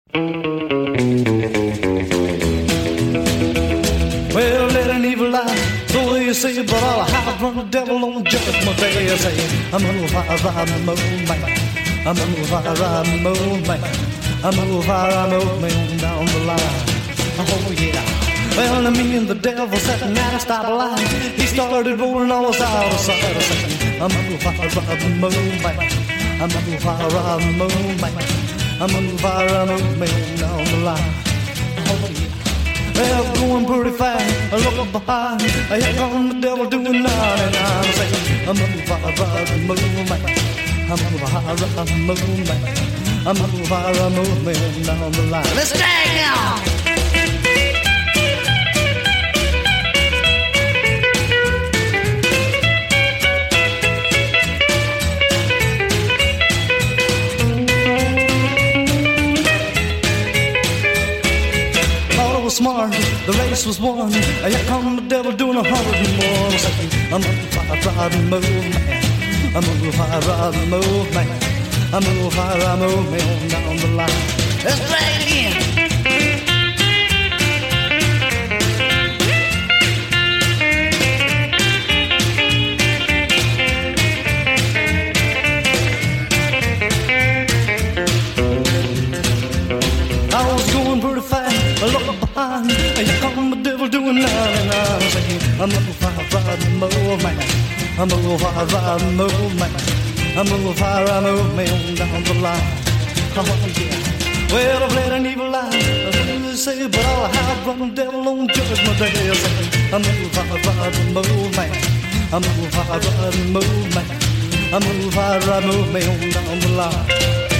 Well, let an evil lie, the way you say it, but I'll hide from the devil on judgment day. I say, I'm a fire riding moon man. I'm a fire riding moon man. I'm a fire riding moon down the line. Oh yeah. Well, me and the devil sitting at a stoplight. He started rolling all side of side. I say, I'm a fire riding moon man. I'm a fire riding moon man. I'm a fire riding moon down the line. Oh yeah. Well, going pretty fast, I look behind. Here comes the devil doing 99. I say, I'm a fire riding moon man. I'm a fire riding moon man. I'm a fire riding moon down the line. Let's drag now. Smart, the race was won. Here come the devil doing 100 more. I'm a fire riding move man. I'm a fire riding move man. I'm a fire riding move man down the line. Let's play it again. I was going pretty fast. I look behind, here come the devil doing 99. Saying, I'm a fire riding move man. I'm a fire riding move man. I'm a fire riding move man down the line. Oh yeah. Well, I've let an evil lie. I say, but I'll hide from the devil on judgment day. I say, I'm a fire riding move man. I'm a fire riding move man. I'm a fire riding move man down the line.